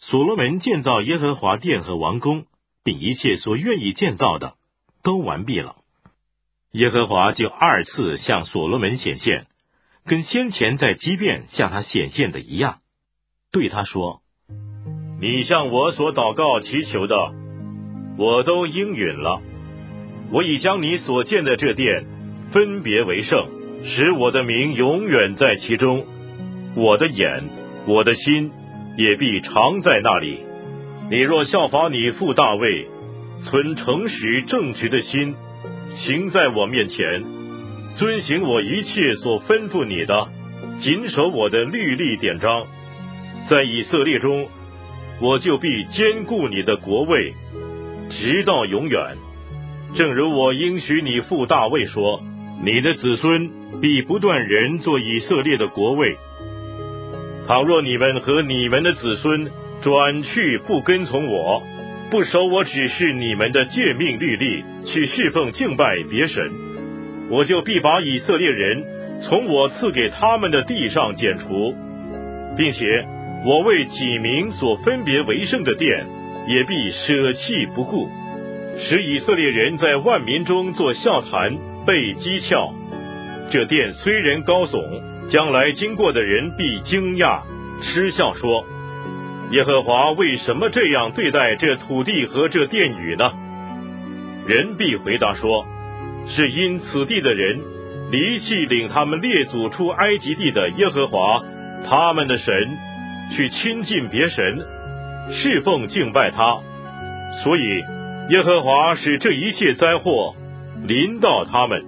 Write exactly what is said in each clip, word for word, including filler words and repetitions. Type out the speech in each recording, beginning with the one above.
所罗门建造耶和华殿和王宫，并一切所愿意建造的，都完毕了。耶和华就二次向所罗门显现，跟先前在基遍向他显现的一样，对他说：你向我所祷告祈求的，我都应允了。我已将你所建的这殿分别为圣，使我的名永远在其中。我的眼，我的心也必常在那里。你若效法你父大卫，存诚实正直的心，行在我面前，遵行我一切所吩咐你的，谨守我的律例典章，在以色列中，我就必坚固你的国位，直到永远。正如我应许你父大卫说，你的子孙必不断人做以色列的国位。倘若你们和你们的子孙转去不跟从我，不守我指示你们的诫命律例，去侍奉敬拜别神，我就必把以色列人从我赐给他们的地上剪除，并且我为己民所分别为圣的殿也必舍弃不顾，使以色列人在万民中做笑谈，被讥诮。这殿虽然高耸，将来经过的人必惊讶嗤笑说，耶和华为什么这样对待这土地和这殿宇呢？人必回答说，是因此地的人离弃领他们列祖出埃及地的耶和华他们的神，去亲近别神，侍奉敬拜他，所以耶和华使这一切灾祸临到他们。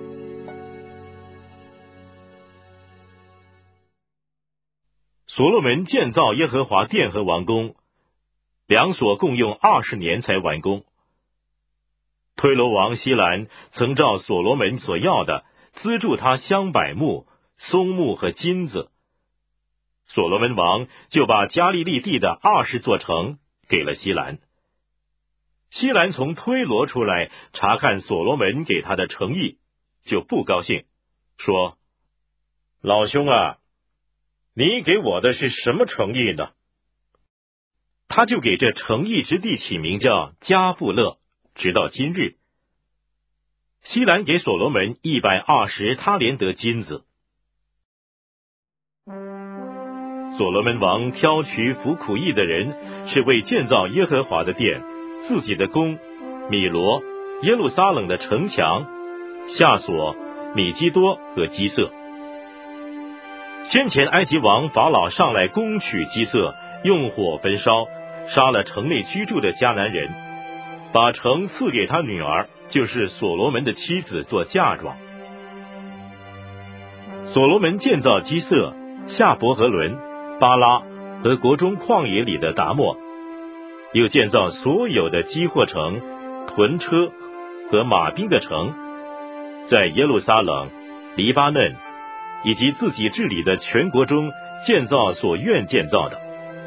所罗门建造耶和华殿和王宫，两所共用二十年才完工。推罗王希兰曾照所罗门所要的，资助他香柏木、松木和金子。所罗门王就把加利利地的二十座城给了希兰。希兰从推罗出来查看所罗门给他的诚意，就不高兴，说：老兄啊，你给我的是什么诚意呢？他就给这诚意之地起名叫加布勒，直到今日。希兰给所罗门一百二十他连得金子。所罗门王挑取服苦役的人，是为建造耶和华的殿、自己的宫、米罗、耶路撒冷的城墙、夏所、米基多和基色。先前埃及王法老上来攻取基色，用火焚烧，杀了城内居住的迦南人，把城赐给他女儿，就是所罗门的妻子做嫁妆。所罗门建造基色、夏伯和伦、巴拉和国中旷野里的达莫，又建造所有的基货城、屯车和马兵的城，在耶路撒冷、黎巴嫩以及自己治理的全国中建造所愿建造的。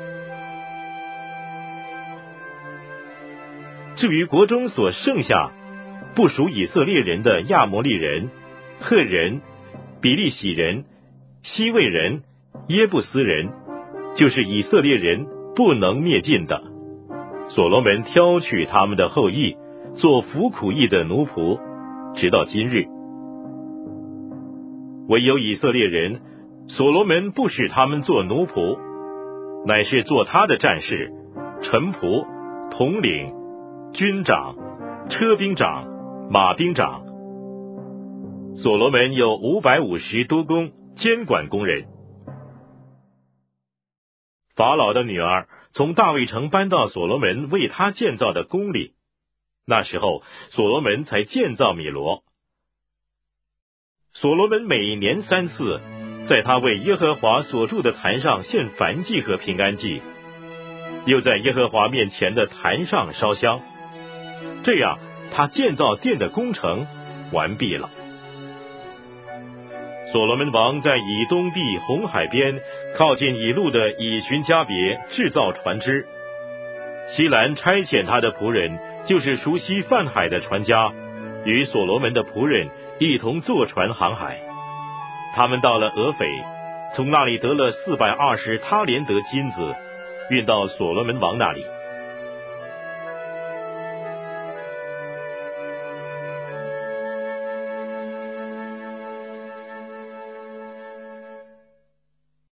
至于国中所剩下不属以色列人的亚摩利人、赫人、比利洗人、西魏人、耶布斯人，就是以色列人不能灭尽的，所罗门挑取他们的后裔，做服苦役的奴仆，直到今日。唯有以色列人，所罗门不使他们做奴仆，乃是做他的战士、臣仆、统领、军长、车兵长、马兵长。所罗门有五百五十多工监管工人。法老的女儿从大卫城搬到所罗门为他建造的宫里，那时候所罗门才建造米罗。所罗门每年三次，在他为耶和华所筑的坛上献燔祭和平安祭，又在耶和华面前的坛上烧香。这样，他建造殿的工程完毕了。所罗门王在以东地红海边，靠近以路的以寻加别制造船只。希兰差遣他的仆人，就是熟悉泛海的船家，与所罗门的仆人一同坐船航海。他们到了俄斐，从那里得了四百二十他连得金子， 运到所罗门王那里。